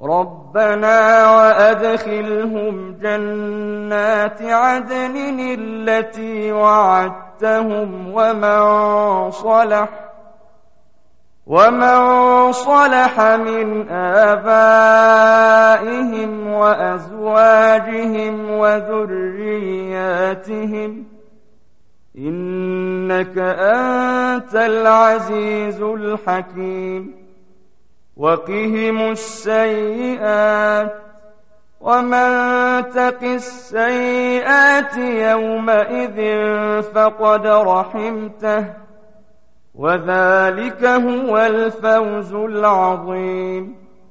ربنا وأدخلهم جنات عدن التي وعدتهم ومن صلح من آبائهم وأزواجهم وذرياتهم إنك أنت العزيز الحكيم وقهم السيئات ومن تق السيئات يومئذ فقد رحمته وذلك هو الفوز العظيم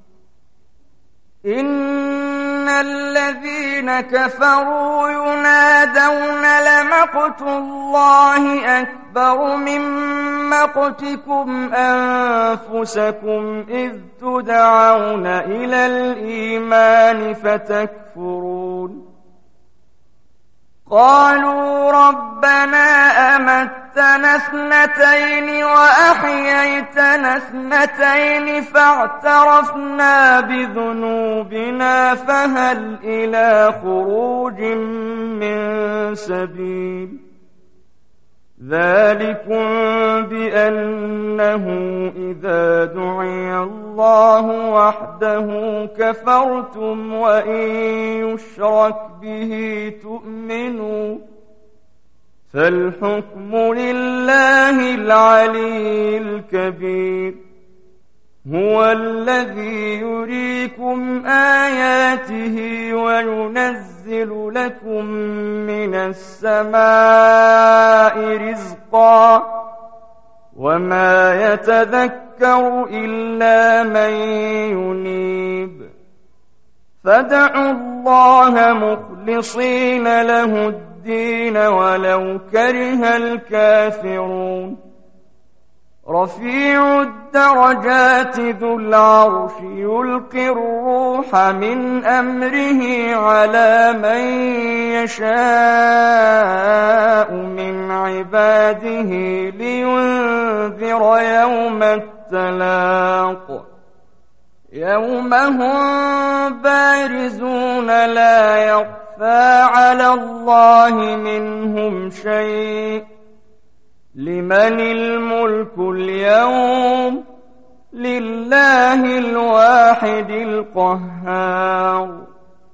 إن الذين كفروا ينادون لمقت الله أكبر من مقتكم أنفسكم إذ تدعون إلى الإيمان فتكفرون قالوا ربنا أمتنا اثنتين وأحييتنا اثنتين فاعترفنا بذنوبنا فهل إلى خروج من سبيل ذلكم بأنه إذا دعي الله وحده كفرتم وإن يشرك به تؤمنوا فالحكم لله العلي الكبير هو الذي يريكم آياته وينزل لكم من السماء رزقا وما يتذكر إلا من ينيب فادعوا الله مخلصين له الدين ولو كره الكافرون رفيع الدرجات ذو العرش يلقي الروح من أمره على من يشاء من عباده لينذر يوم التلاق يوم هم بارزون لا يخفى على الله منهم شيء لمن الملك اليوم لله الواحد القهار